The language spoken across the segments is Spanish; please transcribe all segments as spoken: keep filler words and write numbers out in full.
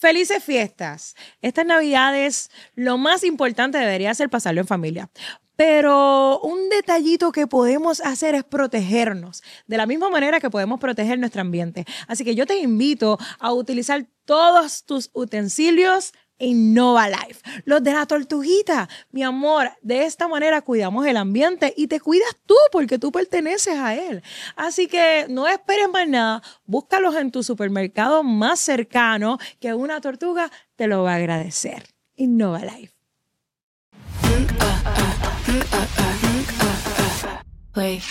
Felices fiestas. Estas navidades, lo más importante debería ser pasarlo en familia. Pero un detallito que podemos hacer es protegernos, de la misma manera que podemos proteger nuestro ambiente. Así que yo te invito a utilizar todos tus utensilios Innovalife. Los de la tortuguita. Mi amor, de esta manera cuidamos el ambiente y te cuidas tú porque tú perteneces a él. Así que no esperes más nada. Búscalos en tu supermercado más cercano, que una tortuga te lo va a agradecer. Innovalife. Play.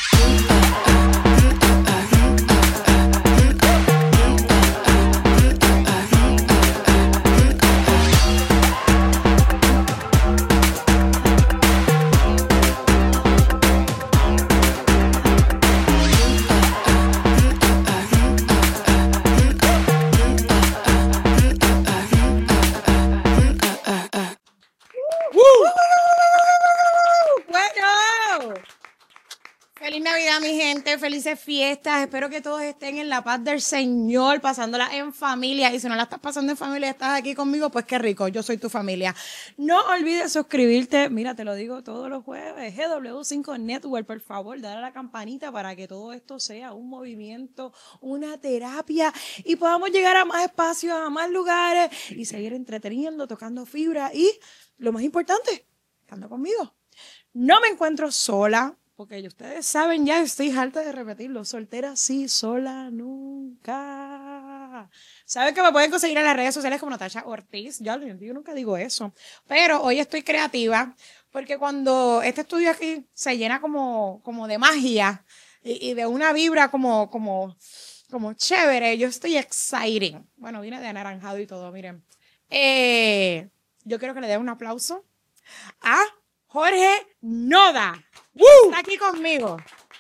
Feliz Navidad, mi gente, felices fiestas. Espero que todos estén en la paz del Señor, pasándola en familia. Y si no la estás pasando en familia y estás aquí conmigo, pues qué rico, yo soy tu familia. No olvides suscribirte, mira, te lo digo todos los jueves, G W cinco Network, por favor, dale a la campanita para que todo esto sea un movimiento, una terapia y podamos llegar a más espacios, a más lugares y seguir entreteniendo, tocando fibra y, lo más importante, estando conmigo. No me encuentro sola. Porque ustedes saben ya, estoy harta de repetirlo. Soltera sí, sola nunca. Saben que me pueden conseguir en las redes sociales como Natasha Ortiz. Yo, yo nunca digo eso. Pero hoy estoy creativa porque cuando este estudio aquí se llena como, como de magia y, y de una vibra como, como, como chévere, yo estoy exciting. Bueno, vine de anaranjado y todo, miren. Eh, yo quiero que le den un aplauso a Jorge Noda. ¡Woo! Está aquí conmigo.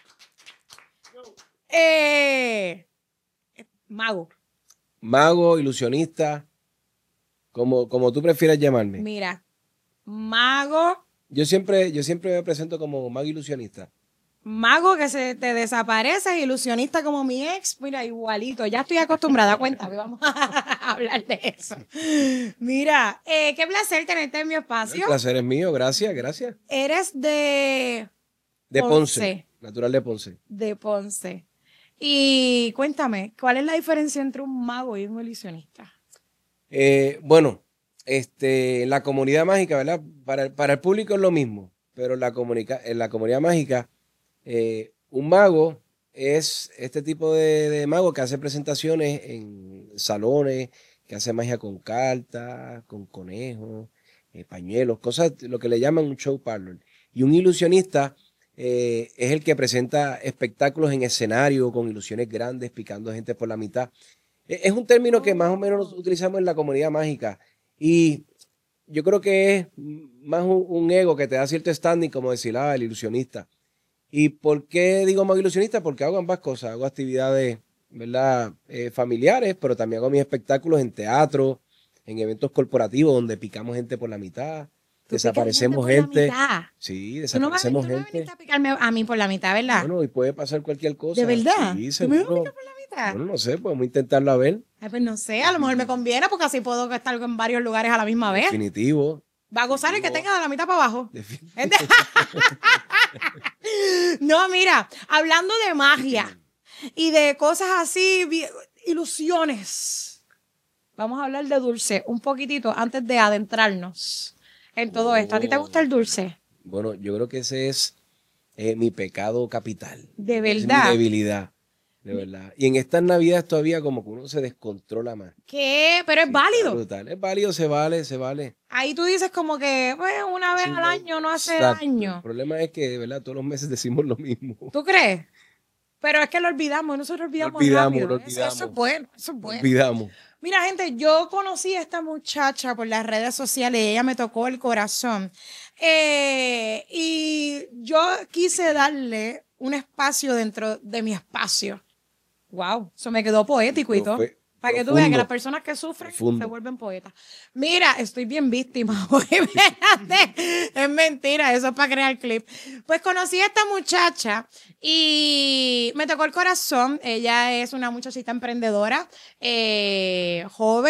Eh, mago. Mago, ilusionista, como, como tú prefieras llamarme. Mira, mago. Yo siempre, yo siempre me presento como mago ilusionista. Mago que se te desaparece, ilusionista como mi ex. Mira, igualito. Ya estoy acostumbrada a cuenta. Vamos a hablar de eso. Mira, eh, qué placer tenerte en mi espacio. El placer es mío, gracias, gracias. Eres de... De Ponce, Ponce. natural de Ponce. De Ponce. Y cuéntame, ¿cuál es la diferencia entre un mago y un ilusionista? Eh, bueno, este, en la comunidad mágica, ¿verdad? Para, el- para el público es lo mismo, pero en la, comunica- en la comunidad mágica, eh, un mago es este tipo de, de mago que hace presentaciones en salones, que hace magia con cartas, con conejos, eh, pañuelos, cosas, lo que le llaman un show parlor. Y un ilusionista eh, es el que presenta espectáculos en escenario con ilusiones grandes, picando gente por la mitad. E- Es un término que más o menos utilizamos en la comunidad mágica y yo creo que es más un, un ego que te da cierto standing como decir, ah, el ilusionista. ¿Y por qué digo más ilusionista? Porque hago ambas cosas, hago actividades, ¿verdad? Eh, familiares, pero también hago mis espectáculos en teatro, en eventos corporativos donde picamos gente por la mitad. Tú Desaparecemos picas gente. gente. Por la mitad. Sí, Tú no me, tú desaparecemos no me gente. viniste a picarme a mí por la mitad, ¿verdad? Bueno, y puede pasar cualquier cosa. ¿De verdad? Sí, ¿Tú me vas a seguro. picar por la mitad? Bueno, no sé, podemos intentarlo a ver. Ay, pues no sé, a lo mejor me conviene porque así puedo estar en varios lugares a la misma vez. Definitivo. Va a gozar el que tenga de la mitad para abajo. Defin- No, mira, hablando de magia y de cosas así, vi- ilusiones. Vamos a hablar de dulce un poquitito antes de adentrarnos en todo esto. ¿A ti te gusta el dulce? Bueno, yo creo que ese es eh, mi pecado capital. ¿De Es verdad? mi debilidad, de verdad. Y en estas navidades todavía como que uno se descontrola más. ¿Qué? Pero es Sí, válido. está brutal. Es válido, se vale, se vale. Ahí tú dices como que pues, una vez Sí, al no, año no hace exacto. El daño. problema es que, de verdad, todos los meses decimos lo mismo. ¿Tú crees? Pero es que lo olvidamos, nosotros olvidamos, olvidamos, rápido. lo Eso- Eso, olvidamos. es bueno, eso es Nos bueno. olvidamos. Mira, gente, yo conocí a esta muchacha por las redes sociales y ella me tocó el corazón. Eh, y yo quise darle un espacio dentro de mi espacio. Wow, eso me quedó poético y Pero todo. fue Para que tú veas que profundo. las personas que sufren Profundo. se vuelven poetas. Mira, estoy bien víctima hoy. Espérate. Es mentira, eso es para crear clip. Pues conocí a esta muchacha y me tocó el corazón. Ella es una muchachita emprendedora, eh, joven,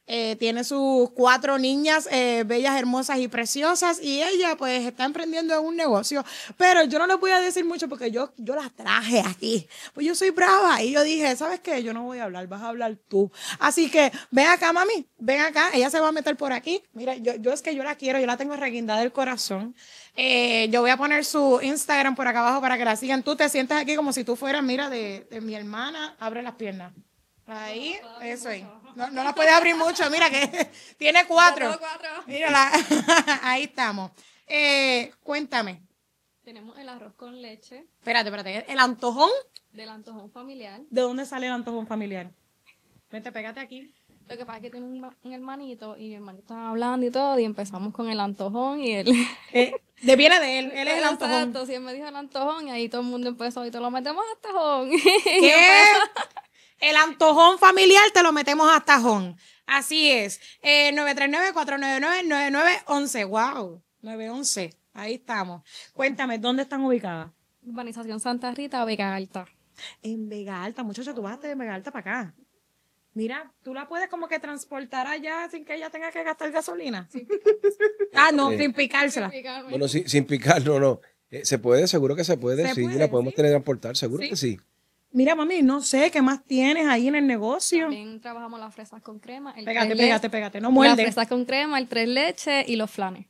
Eh, tiene sus cuatro niñas eh, bellas, hermosas y preciosas y ella pues está emprendiendo en un negocio, pero yo no les voy a decir mucho porque yo, yo las traje aquí, pues yo soy brava y yo dije, ¿sabes qué? Yo no voy a hablar, vas a hablar tú. Así que ven acá, mami, ven acá, ella se va a meter por aquí. Mira, yo, yo es que yo la quiero, yo la tengo reguindada del corazón. Eh, yo voy a poner su Instagram por acá abajo para que la sigan. Tú te sientas aquí como si tú fueras, mira, de, de mi hermana, abre las piernas. Ahí, eso ahí. No, no la puedes abrir mucho, mira que tiene cuatro. cuatro. Mírala, ahí estamos. Eh, cuéntame. Tenemos el arroz con leche Espérate, espérate. ¿El antojón? del antojón familiar. ¿De dónde sale el antojón familiar? Vente, pégate aquí. Lo que pasa es que tiene un, un hermanito y mi hermanito estaba hablando y todo y empezamos con el antojón y él... Eh, de viene de él, él es el antojón. Exacto, sí, él me dijo el antojón y ahí todo el mundo empezó y te lo metemos a tajón. ¿Qué? El antojón familiar te lo metemos a tajón. Así es. Eh, nueve tres nueve, cuatro nueve nueve, nueve nueve uno uno. Wow, nueve once. Ahí estamos. Cuéntame, ¿dónde están ubicadas? Urbanización Santa Rita, Vega Alta. En Vega Alta, muchacha, tú vas de Vega Alta para acá. Mira, tú la puedes como que transportar allá sin que ella tenga que gastar gasolina. Sin Ah, no, Sí. sin picársela. picarme. Bueno, sí, sin picar, no, no. Eh, ¿Se puede? Seguro que se puede. Se sí, puede, la podemos sí. teletransportar, seguro Sí. que sí. Mira, mami, no sé qué más tienes ahí en el negocio. También trabajamos las fresas con crema. El Pégate, tres pégate, le- pégate, no Las muerde. fresas con crema, el tres leche y los flanes.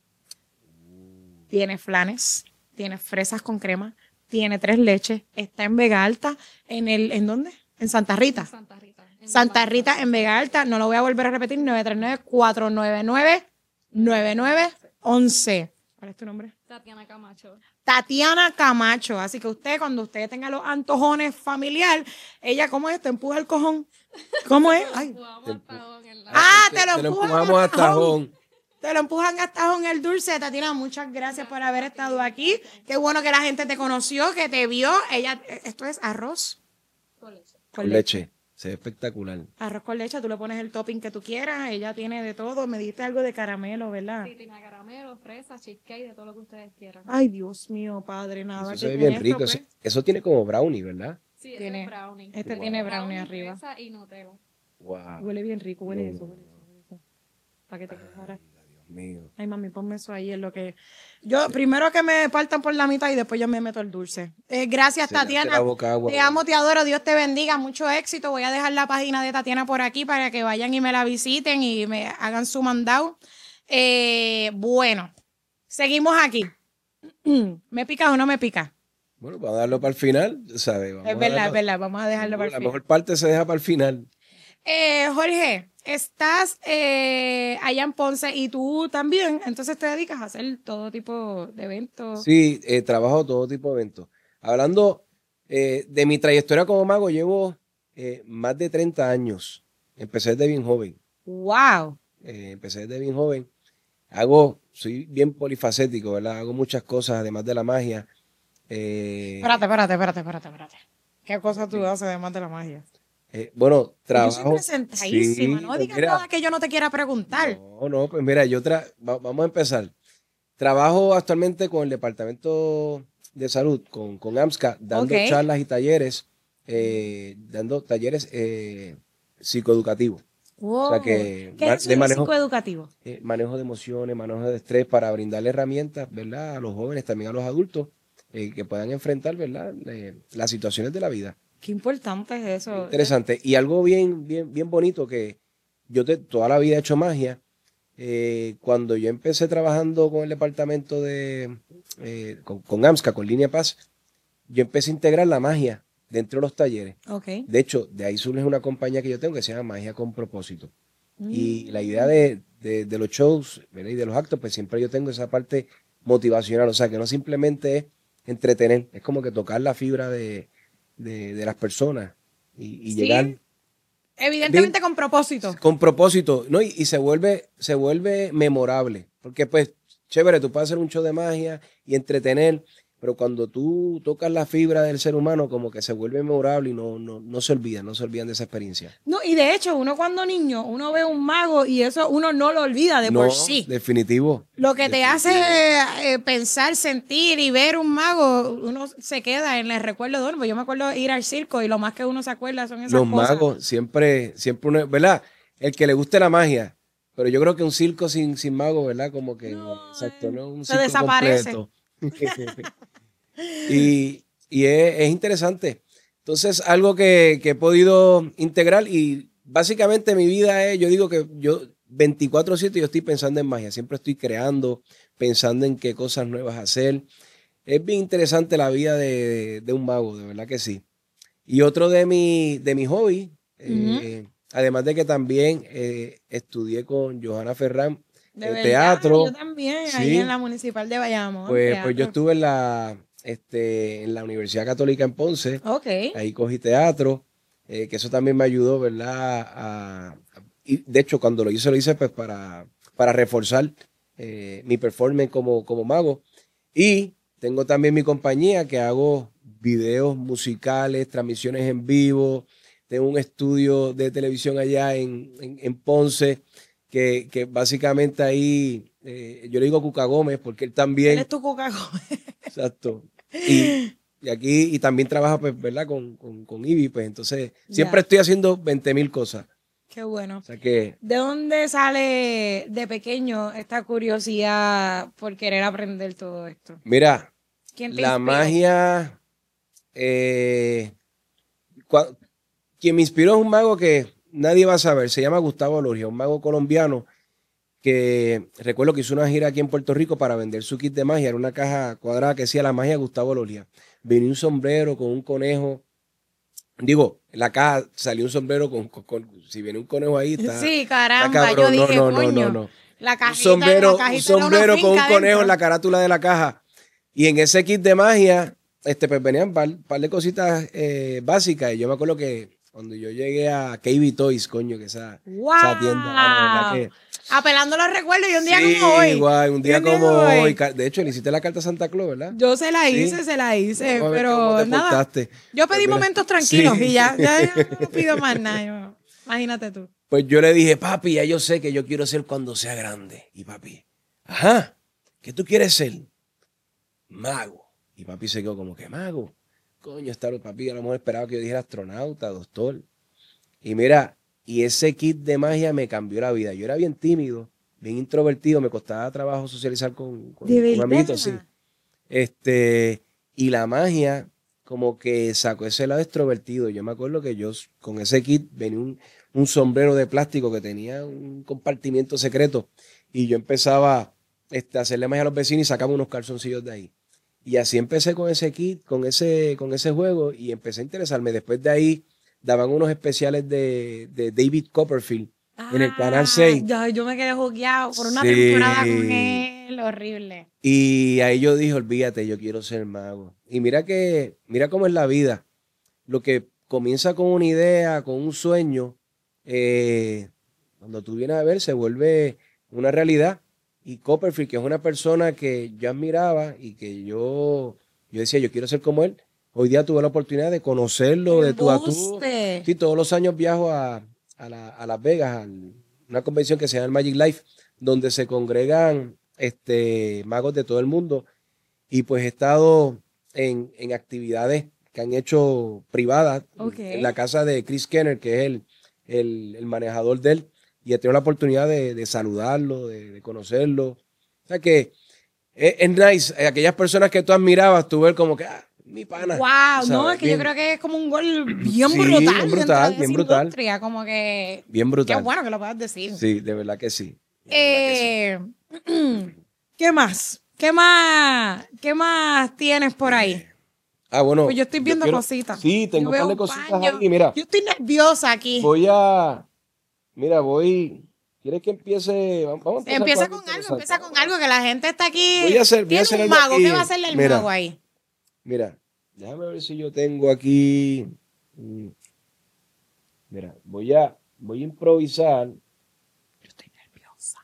Tiene flanes, tiene fresas con crema, tiene tres leches, está en Vega Alta, en el, ¿en dónde? En Santa Rita. Santa Rita. en Santa Vega Rita Alta. en Vega Alta, no lo voy a volver a repetir, nueve tres nueve, cuatro nueve nueve, nueve nueve uno uno. ¿Cuál es tu nombre? Tatiana Camacho. Tatiana Camacho. Así que usted, cuando usted tenga los antojones familiar, ella, ¿cómo es? Te empuja el cojón. ¿Cómo es? Ay. Jugamos al tajón en la- Ah, Te- te lo te lo empujan empujamos al a tajón. Te lo empujan a tajón el dulce. Tatiana, muchas gracias por haber estado aquí. Qué bueno que la gente te conoció, que te vio. Ella, esto es arroz con leche. Con leche. Se ve espectacular. Arroz con leche, tú le pones el topping que tú quieras. Ella tiene de todo. Me diste algo de caramelo, ¿verdad? Sí, tiene caramelo, fresa, cheesecake, de todo lo que ustedes quieran. Ay, Dios mío, padre, nada. Eso que se ve con bien esto, rico. pues, Eso, eso tiene como brownie, ¿verdad? Sí, este tiene- es brownie. Este Wow. tiene brownie arriba. fresa y Nutella. Wow. Huele bien rico, huele No. eso, huele eso, huele eso. Para que te quedara. Dios mío. Ay, mami, ponme eso ahí en lo que... Yo, primero que me partan por la mitad y después yo me meto el dulce. Eh, gracias, Se le hace Tatiana. la boca agua. Te amo, te adoro. Dios te bendiga. Mucho éxito. Voy a dejar la página de Tatiana por aquí para que vayan y me la visiten y me hagan su mandado. Eh, bueno, seguimos aquí. ¿Me pica o no me pica? Bueno, vamos a darlo para el final, ¿sabes? Vamos Es a verdad, darlo- es verdad. Vamos a dejarlo para el La final. mejor parte se deja para el final. Eh, Jorge, estás eh, allá en Ponce y tú también, entonces te dedicas a hacer todo tipo de eventos. Sí, eh, trabajo todo tipo de eventos. Hablando eh, de mi trayectoria como mago, llevo eh, más de treinta años. Empecé desde bien joven. ¡Wow! Eh, empecé desde bien joven. Hago, soy bien polifacético, ¿verdad? Hago muchas cosas además de la magia. Eh, Espérate, espérate, espérate, espérate, espérate. ¿Qué cosa tú haces además de la magia? eh, bueno, trabajo. Yo soy presentadísima, Sí, no pues digas mira, nada que yo no te quiera preguntar. No, no, pues mira, yo tra va- vamos a empezar. Trabajo actualmente con el Departamento de Salud, con, con AMSCA, dando Ok. charlas y talleres, eh, dando talleres eh, psicoeducativos. Wow. O sea que ¿Qué ma- es de un manejo, psicoeducativo? eh, manejo de emociones, manejo de estrés para brindarle herramientas, ¿verdad? A los jóvenes, también a los adultos, eh, que puedan enfrentar, ¿verdad? Eh, las situaciones de la vida. Qué importante es eso. Interesante. Y algo bien, bien, bien bonito que yo te- toda la vida he hecho magia. Eh, cuando yo empecé trabajando con el departamento de, eh, con, con AMSCA, con Línea Paz, yo empecé a integrar la magia dentro de los talleres. Ok. De hecho, de ahí surge una compañía que yo tengo que se llama Magia con Propósito. Mm. Y la idea de, de- de los shows, ¿verdad? Y de los actos, pues siempre yo tengo esa parte motivacional. O sea, que no simplemente es entretener, es como que tocar la fibra de, de- de las personas y, y Sí. llegar Evidentemente Bien. con propósito. con propósito, ¿no? Y, y se vuelve, se vuelve memorable. Porque, pues, chévere, tú puedes hacer un show de magia y entretener, pero cuando tú tocas la fibra del ser humano, como que se vuelve memorable y no, no, no se olvidan, no se olvidan de esa experiencia. No, y de hecho, uno cuando niño, uno ve un mago y eso uno no lo olvida de no, por sí. definitivo. Lo que te hace Definitivo. eh, pensar, sentir y ver un mago, uno se queda en el recuerdo de uno. Yo me acuerdo ir al circo y lo más que uno se acuerda son esas Los cosas. magos siempre, siempre uno, ¿verdad? El que le guste la magia pero yo creo que un circo sin, sin mago, ¿verdad? Como que, No, exacto, ¿no? Un se circo desaparece. completo. y y es, es interesante. Entonces, algo que, que he podido integrar y básicamente mi vida es, yo digo que yo veinticuatro siete yo estoy pensando en magia, siempre estoy creando, pensando en qué cosas nuevas hacer. Es bien interesante la vida de, de un mago, de verdad que sí. Y otro de mi, de mis hobbies, Ujú. eh, además de que también eh, estudié con Johanna Ferrán De eh, verdad, teatro, yo también, ahí en sí, la Municipal de Bayamón, pues, pues yo teatro. estuve en la, este, en la Universidad Católica en Ponce, Ok. ahí cogí teatro, eh, que eso también me ayudó, ¿verdad? A- a- y de hecho, cuando lo hice, lo hice pues para, para reforzar eh, mi performance como, como mago. Y tengo también mi compañía que hago videos musicales, transmisiones en vivo. Tengo un estudio de televisión allá en, en- en Ponce, que, que básicamente ahí, eh, yo le digo Cuca Gómez, porque él Él también, es tu Coca-Cola. exacto. Y, y aquí, y también trabaja, pues, ¿verdad? Con, con, con Ivy, pues entonces siempre Ya, estoy haciendo veinte mil cosas. qué bueno. O sea que, ¿De dónde sale de pequeño esta curiosidad por querer aprender todo esto? mira, ¿Quién te la inspiró? magia, eh, cua- quien me inspiró es un mago que nadie va a saber, se llama Gustavo Loria, un mago colombiano que recuerdo que hizo una gira aquí en Puerto Rico para vender su kit de magia, era una caja cuadrada que decía la magia de Gustavo Loria. Venía un sombrero con un conejo, digo, en la caja salió un sombrero con, con- con- si viene un conejo ahí, está, Sí, está caramba, yo cabrón, no, dije, no, no, no, coño, no. la Un cajita, la sombrero, un cajita era una sombrero con un finca conejo en adentro. la carátula de la caja. Y en ese kit de magia, este, pues venían un par, par de cositas eh, básicas. Y yo me acuerdo que cuando yo llegué a K B Toys, coño, que esa, esa tienda, mano, de verdad ¡Wow! que. Apelando a los recuerdos y un día como Sí, hoy. guay, un y día un día como como hoy. hoy. ca- De hecho, le hiciste la carta a Santa Claus, ¿verdad? Yo se la hice, Sí. se la hice, Vamos a ver que cómo pero te nada. portaste. Yo Pues pedí mira, momentos tranquilos sí. y ya, ya, ya no pido más nada. yo- Imagínate tú. Pues yo le dije, papi, ya yo sé que yo quiero ser cuando sea grande. Y papi, ajá, ¿qué tú quieres ser? Mago. Y papi se quedó como que mago. Coño, está, papi a lo mejor esperaba que yo dijera astronauta, doctor. Y mira, y ese kit de magia me cambió la vida. Yo era bien tímido, bien introvertido, me costaba trabajo socializar con, con, De con amiguitos, sí. verdad. Este, y la magia como que sacó ese lado extrovertido. Yo me acuerdo que yo s- con ese kit venía un, un sombrero de plástico que tenía un compartimiento secreto y yo empezaba este, a hacerle magia a los vecinos y sacaba unos calzoncillos de ahí. Y así empecé con ese kit, con ese, con ese juego y empecé a interesarme. Después de ahí daban unos especiales de, de David Copperfield en el Canal Ah, seis. yo, yo me quedé jugueado por una temporada con Sí. él, horrible. Y ahí yo dije, olvídate, yo quiero ser mago. Y mira que, mira cómo es la vida. Lo que comienza con una idea, con un sueño, eh, cuando tú vienes a ver, se vuelve una realidad. Y Copperfield, que es una persona que yo admiraba y que yo, yo decía, yo quiero ser como él. Hoy día tuve la oportunidad de conocerlo de tú a tú. Embuste. Sí, todos los años viajo a, a, la- a Las Vegas, a una convención que se llama Magic Life, donde se congregan este, magos de todo el mundo. Y pues he estado en, en actividades que han hecho privadas Ok. en la casa de Chris Kenner, que es el, el, el manejador de él. Y he tenido la oportunidad de, de saludarlo, de, de conocerlo. O sea que es, es nice. Eh, Aquellas personas que tú admirabas, tú ver como que, ah, mi pana. Wow, tú no, sabes, es que yo bien- creo que es como un gol bien Sí, brutal bien dentro brutal, de bien esa brutal. industria, como que Bien qué brutal. bueno que lo puedas decir. Sí, de verdad que sí. De verdad que sí. Eh, ¿qué más? ¿Qué más? ¿Qué más tienes por ahí? Ah, bueno. Pues yo estoy viendo quiero- cositas. Sí, Yo tengo un veo par de un cositas paño. ahí. Mira, Yo estoy nerviosa aquí. voy a. Mira, voy. ¿Quieres que empiece? Vamos vamos a empezar Empieza con con algo algo, interesante. empieza con algo que la gente está aquí. Voy a hacer, voy a Tiene hacer un algo mago. aquí. ¿Qué va a hacerle el Mira, mago ahí? mira, déjame ver si yo tengo aquí. mm, Mira, voy a, voy a improvisar. Yo estoy nerviosa.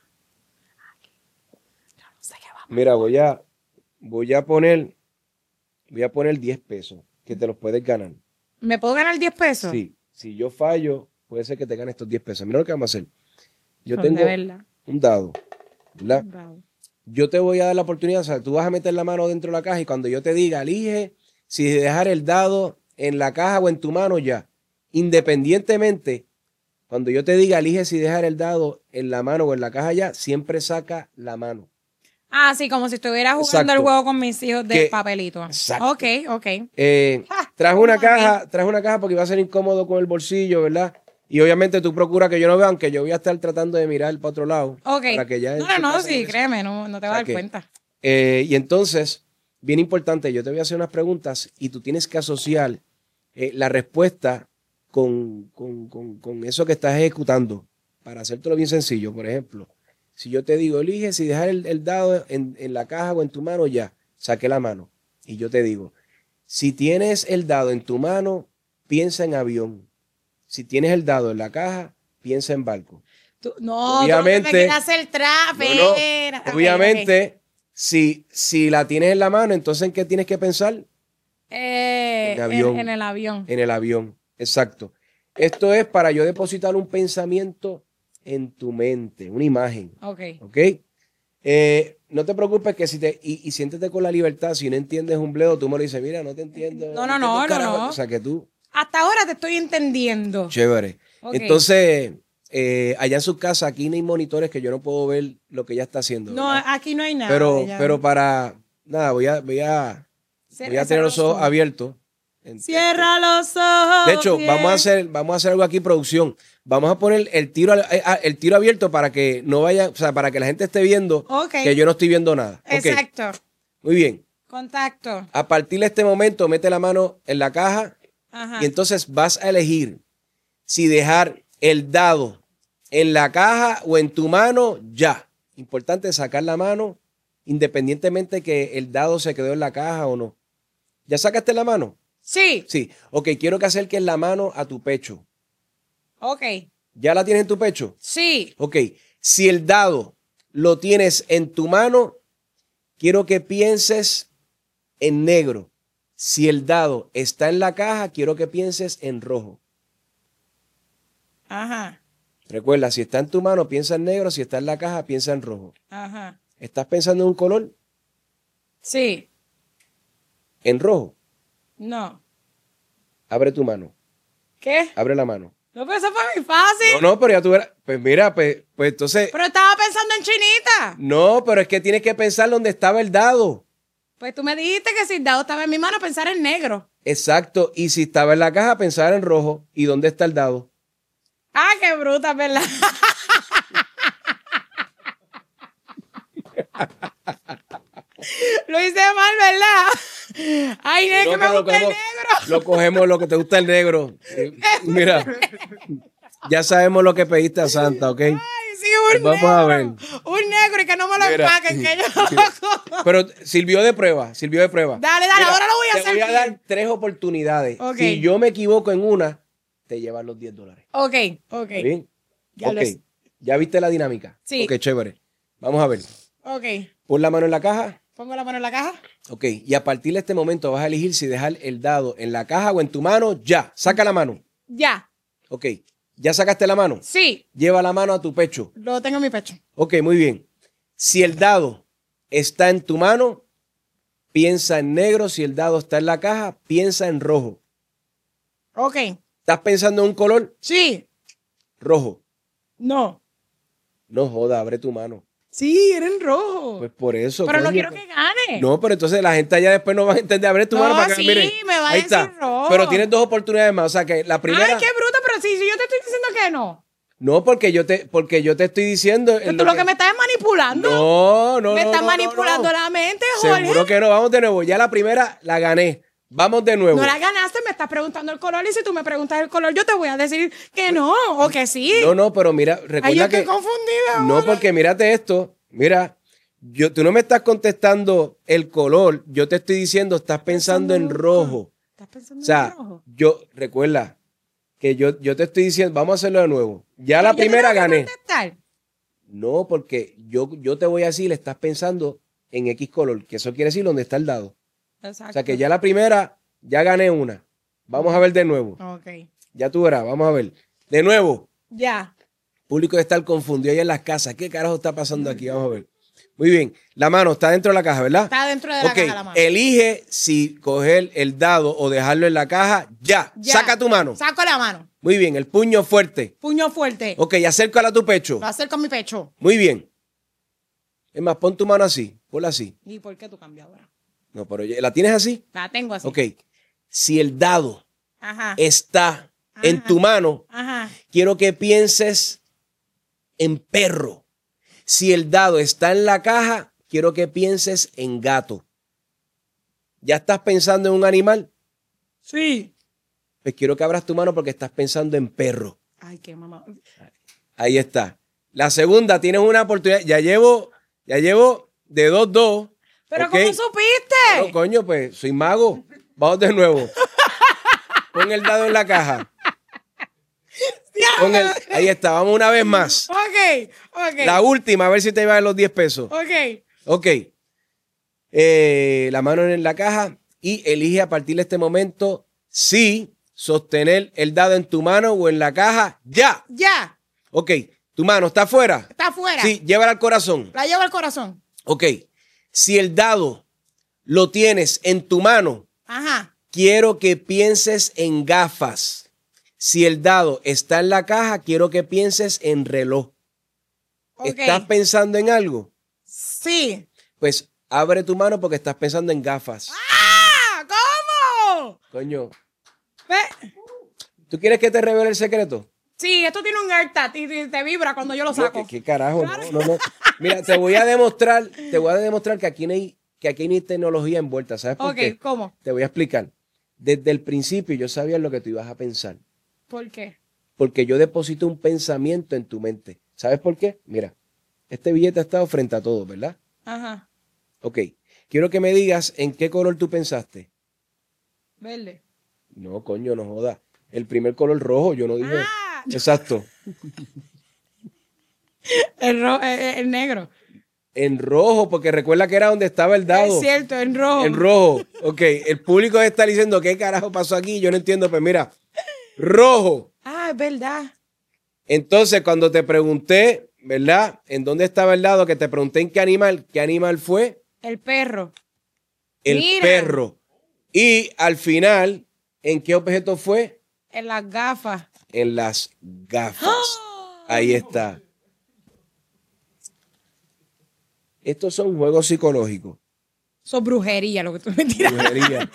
Yo no sé qué va. Mira, voy a, voy a poner, voy a poner diez pesos que te los puedes ganar. ¿Me puedo ganar diez pesos? Sí, si yo fallo, puede ser que te ganes estos diez pesos. Mira lo que vamos a hacer. Yo Son tengo de verdad. un dado, ¿verdad? Bravo. Yo te voy a dar la oportunidad, o sea, tú vas a meter la mano dentro de la caja y cuando yo te diga, elige si dejar el dado en la caja o en tu mano ya. Independientemente, Cuando yo te diga, elige si dejar el dado en la mano o en la caja ya, siempre saca la mano. Ah, sí, como si estuviera jugando Exacto. el juego con mis hijos de Que- papelito. Exacto. Ok, ok. Eh, Ah, traje una ok. caja, traje una caja porque iba a ser incómodo con el bolsillo, ¿verdad? Y obviamente tú procuras que yo no vea, aunque yo voy a estar tratando de mirar para otro lado. Ok. Para que ya en no, no, su no, casa sí, no se- créeme, no, no te O vas a sea dar que- cuenta. Eh, y entonces, bien importante, yo te voy a hacer unas preguntas y tú tienes que asociar eh, la respuesta con, con, con, con eso que estás ejecutando. Para hacértelo bien sencillo, por ejemplo, si yo te digo, elige si dejar el, el dado en, en la caja o en tu mano, ya, saqué la mano. Y yo te digo, si tienes el dado en tu mano, piensa en avión. Si tienes el dado en la caja, piensa en barco. Tú- no, Obviamente- tú no me quieres hacer trafe. No, no, obviamente, Si, si la tienes en la mano, entonces ¿en qué tienes que pensar? Eh, En avión. En, en el avión. En el avión. Exacto. Esto es para yo depositar un pensamiento en tu mente, una imagen. Ok. ¿Ok? Eh, no te preocupes que si te, y, y siéntete con la libertad, si no entiendes un bledo, tú me lo dices, mira, no te entiendo. No, no, entiendo no, un no, carajo". no. O sea, que tú, Hasta ahora te estoy entendiendo. chévere. Ok. Entonces, eh, allá en su casa, aquí no hay monitores que yo no puedo ver lo que ella está haciendo. No, ¿verdad? aquí no hay nada. pero, ya. pero para, nada, voy a, voy a, Cierra- voy a tener cierra los ojos ojos. abiertos. En- Cierra los ojos. De hecho, bien. vamos a hacer, vamos a hacer algo aquí, producción. Vamos a poner el tiro, al- eh, ah, el tiro abierto para que no vaya, o sea, para que la gente esté viendo Ok. que yo no estoy viendo nada. Ok, Exacto. muy bien. Contacto. A partir de este momento, mete la mano en la caja Ajá. y entonces vas a elegir si dejar el dado en la caja o en tu mano ya. Importante sacar la mano independientemente que el dado se quedó en la caja o no. ¿Ya sacaste la mano? Sí. Sí. Ok, quiero que acerques la mano a tu pecho. Ok. ¿Ya la tienes en tu pecho? Sí. Ok, si el dado lo tienes en tu mano, quiero que pienses en negro. Si el dado está en la caja, quiero que pienses en rojo. Ajá. Recuerda, si está en tu mano, piensa en negro. Si está en la caja, piensa en rojo. Ajá. ¿Estás pensando en un color? Sí. En rojo. No. Abre tu mano. ¿Qué? Abre la mano. No, pero eso fue muy fácil. No, no, pero ya tú verás. Pues mira, pues, pues entonces. Pero estaba pensando en Chinita. No, pero es que tienes que pensar dónde estaba el dado. Pues tú me dijiste que si el dado estaba en mi mano, pensar en negro. Exacto. Y si estaba en la caja, pensar en rojo. ¿Y dónde está el dado? Ah, qué bruta, ¿verdad? Lo hice mal, ¿verdad? Ay, es No, que me pero lo gusta el cogemos- negro. Lo cogemos lo que te gusta el negro. Eh, Mira, ya sabemos lo que pediste a Santa, ¿ok? Ay, sí, un Vamos negro. a ver. Un negro y que no me lo Mira. empaquen, que yo lo cojo. Pero sirvió de prueba, sirvió de prueba. Dale, dale, ahora lo voy a te hacer voy a bien. dar tres oportunidades. Ok. Si yo me equivoco en una, te llevan los diez dólares. Ok, ok. ¿Está bien? Ya ok. lo sé. ¿Ya viste la dinámica? Sí. Ok, chévere. Vamos a ver. Ok. Pon la mano en la caja. Pongo la mano en la caja. Ok. Y a partir de este momento vas a elegir si dejar el dado en la caja o en tu mano. Ya. Saca la mano. Ya. Ok. ¿Ya sacaste la mano? Sí, Lleva la mano a tu pecho. lo tengo en mi pecho. Ok, muy bien. Si el dado está en tu mano, piensa en negro. Si el dado está en la caja, piensa en rojo. Ok. ¿Estás pensando en un color? Sí. Rojo. No. No joda, abre tu mano. Sí, era en rojo. Pues por eso. pero no coño. quiero que gane. No, pero entonces la gente allá después no va a entender. Abre tu No, mano para que sí, miren. me va a Ahí decir está. rojo. Pero tienes dos oportunidades más. O sea que la primera. Ay, qué bruta, pero si, si yo te estoy diciendo que no. No, porque yo te, porque yo te estoy diciendo. Que tú lo que me estás es manipulando. No, no, me no, estás no, manipulando no, no. la mente, Jorge. Seguro que no. Vamos de nuevo. Ya la primera la gané. Vamos de nuevo. No la ganaste, me estás preguntando el color y si tú me preguntas el color, yo te voy a decir que no o que sí. No, no, pero mira, recuerda Ay, yo que. estoy confundida. No, Jorge. porque mírate esto. Mira, yo, tú no me estás contestando el color. Yo te estoy diciendo, estás pensando en rojo. ¿Estás pensando O sea, en rojo? yo, recuerda que yo, yo te estoy diciendo, vamos a hacerlo de nuevo. Ya la Pero yo primera tengo que gané. contestar. No, porque yo, yo te voy a decir, estás pensando en X color, que eso quiere decir dónde está el dado. Exacto. O sea que ya la primera, ya gané una. Vamos a ver de nuevo. Ok. Ya tú verás, vamos a ver. De nuevo, Ya. público de estar confundido ahí en las casas. ¿Qué carajo está pasando aquí? Vamos a ver. Muy bien. La mano está dentro de la caja, ¿verdad? Está dentro de la Ok, caja la mano. elige si coger el dado o dejarlo en la caja. Ya. Ya. Saca tu mano. Saco la mano. Muy bien, el puño fuerte. Puño fuerte. Ok, acércala a tu pecho. Lo acerco a mi pecho. Muy bien. Es más, pon tu mano así, ponla así. ¿Y por qué tu cambiadora? No, pero ya- ¿la tienes así? La tengo así. Ok. Si el dado Ajá. está Ajá. en tu mano, Ajá. quiero que pienses en perro. Si el dado está en la caja, quiero que pienses en gato. ¿Ya estás pensando en un animal? Sí. Pues quiero que abras tu mano porque estás pensando en perro. Ay, qué mamá. Ahí está. La segunda, tienes una oportunidad. Ya llevo, ya llevo de dos, dos. ¿Pero ¿ok? cómo supiste? No, coño, pues soy mago. Vamos de nuevo. Pon el dado en la caja. Pon el- ahí está, vamos una vez más. Ok, ok. La última, a ver si te va a los diez pesos. Ok. Ok. Eh, la mano en la caja y elige a partir de este momento si sostener el dado en tu mano o en la caja. ¡Ya! Ya. Ok. ¿Tu mano está afuera? Está afuera. Sí, llévala al corazón. La llevo al corazón. Ok. Si el dado lo tienes en tu mano, Ajá. quiero que pienses en gafas. Si el dado está en la caja, quiero que pienses en reloj. Ok. ¿Estás pensando en algo? Sí. Pues abre tu mano porque estás pensando en gafas. ¡Ah! ¿Cómo? Coño, Ve. ¿tú quieres que te revele el secreto? Sí, esto tiene un AirTag y y te vibra cuando yo lo No, saco. ¿qué, qué carajo? No, no, no. Mira, te voy a demostrar, te voy a demostrar que aquí no hay, que aquí no hay tecnología envuelta. ¿Sabes por Ok, qué? ¿cómo? Te voy a explicar. Desde el principio yo sabía lo que tú ibas a pensar. ¿Por qué? Porque yo deposito un pensamiento en tu mente. ¿Sabes por qué? Mira, este billete ha estado frente a todos, ¿verdad? Ajá. Ok. Quiero que me digas en qué color tú pensaste. Verde. No, coño, no joda. El primer color rojo, yo no dije. Ah. Exacto. El, ro- el, el negro. En rojo, porque recuerda que era donde estaba el dado. Es cierto, en rojo. En rojo. Ok, el público está diciendo, ¿qué carajo pasó aquí? Yo no entiendo, pues mira, rojo. Ah, es verdad. Entonces, cuando te pregunté, ¿verdad? ¿En dónde estaba el dado? Que te pregunté en qué animal, ¿qué animal fue? El perro. El Mira. perro. Y al final, ¿en qué objeto fue? En las gafas. En las gafas. Ahí está. Estos son juegos psicológicos. Eso es brujería lo que tú me tiras. Brujería.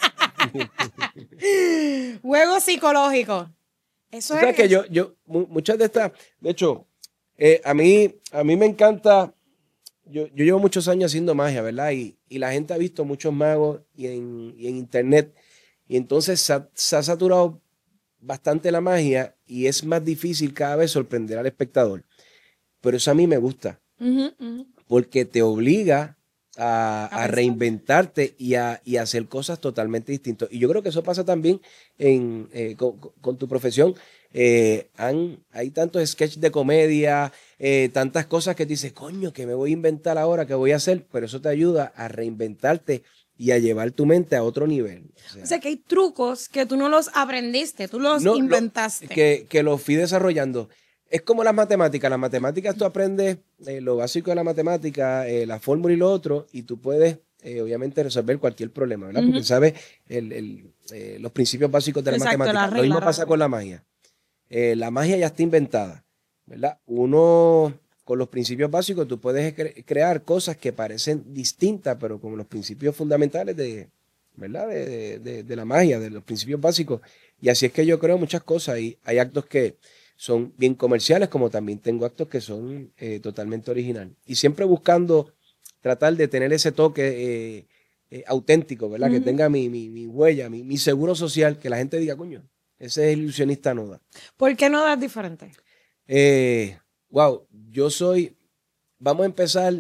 Juego psicológico. Eso O sea es. que yo, yo, mu- muchas de estas, de hecho, eh, a mí, a mí me encanta, yo, yo llevo muchos años haciendo magia, ¿verdad? Y, y la gente ha visto muchos magos y en, y en internet, y entonces se ha, se ha saturado bastante la magia y es más difícil cada vez sorprender al espectador. Pero eso a mí me gusta, Ujú, ujú. porque te obliga a, A a pensar. reinventarte y a, y a hacer cosas totalmente distintas. Y yo creo que eso pasa también en, eh, con, con- con tu profesión. Eh, han, hay tantos sketches de comedia, eh, tantas cosas que dices, coño, que me voy a inventar ahora, que voy a hacer, pero eso te ayuda a reinventarte y a llevar tu mente a otro nivel. O sea, O sea que hay trucos que tú no los aprendiste, tú los no, lo- inventaste. que, que lo fui desarrollando. Es como las matemáticas. Las matemáticas tú aprendes eh, lo básico de la matemática, eh, la fórmula y lo otro, y tú puedes, eh, obviamente, resolver cualquier problema, ¿verdad? Porque Ujú. sabes el- el, eh, los principios básicos de la Exacto, matemática. la Lo regla, mismo la pasa regla. con la magia. Eh, la magia ya está inventada, ¿verdad? Uno, con los principios básicos, tú puedes cre- crear cosas que parecen distintas, pero con los principios fundamentales de, ¿verdad? De, de- de- de la magia, de los principios básicos. Y así es que yo creo muchas cosas. Y hay actos que son bien comerciales, como también tengo actos que son eh, totalmente originales. Y siempre buscando tratar de tener ese toque eh, eh, auténtico, ¿verdad? Que Ujú. tenga mi, mi- mi huella, mi, mi seguro social, que la gente diga, coño, ese es el ilusionista Noda. ¿Por qué no das diferente? Eh, wow, yo soy, vamos a empezar,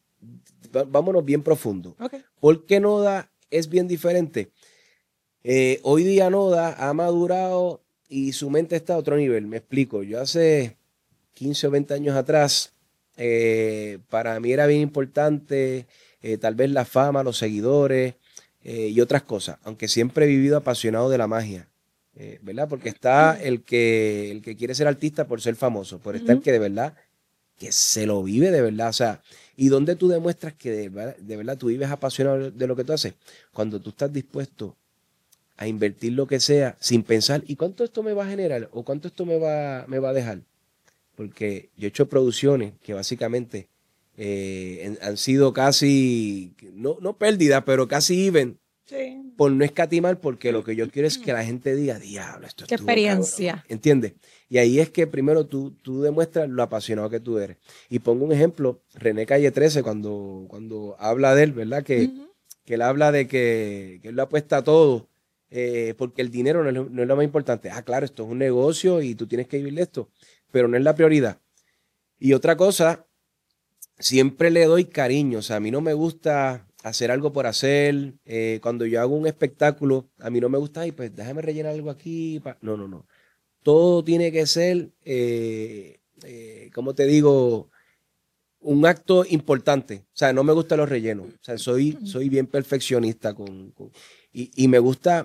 va- vámonos bien profundo. Ok. ¿Por qué Noda es bien diferente? Eh, hoy día Noda ha madurado y su mente está a otro nivel. Me explico. Yo hace quince o veinte años atrás, eh, para mí era bien importante eh, tal vez la fama, los seguidores eh, y otras cosas, aunque siempre he vivido apasionado de la magia, eh, ¿verdad? Porque está el que, el que quiere ser artista por ser famoso, pero está el Ujú. que de verdad, que se lo vive de verdad, o sea, ¿y dónde tú demuestras que de, verdad- de verdad tú vives apasionado de lo que tú haces? Cuando tú estás dispuesto a invertir lo que sea sin pensar, ¿y cuánto esto me va a generar? ¿O cuánto esto me va, me va a dejar? Porque yo he hecho producciones que básicamente eh, en- han sido casi, no, no pérdidas, pero casi even, Sí. por no escatimar, porque lo que yo quiero es que la gente diga, diablo, esto Qué estuvo experiencia. cabrón", ¿entiendes? Y ahí es que primero tú, tú demuestras lo apasionado que tú eres. Y pongo un ejemplo, René Calle trece, cuando, cuando habla de él, ¿verdad? Que, Ujú. que él habla de que, que él lo apuesta a todo, eh, porque el dinero no es, lo- no es lo más importante. Ah, claro, esto es un negocio y tú tienes que vivir de esto, pero no es la prioridad. Y otra cosa, siempre le doy cariño. O sea, a mí no me gusta hacer algo por hacer. Eh, cuando yo hago un espectáculo, a mí no me gusta, ay, pues déjame rellenar algo aquí. pa-". No, no, no. Todo tiene que ser, eh, eh, ¿cómo te digo? Un acto importante. O sea, no me gustan los rellenos. O sea, soy, soy bien perfeccionista con, con- y, y me gusta,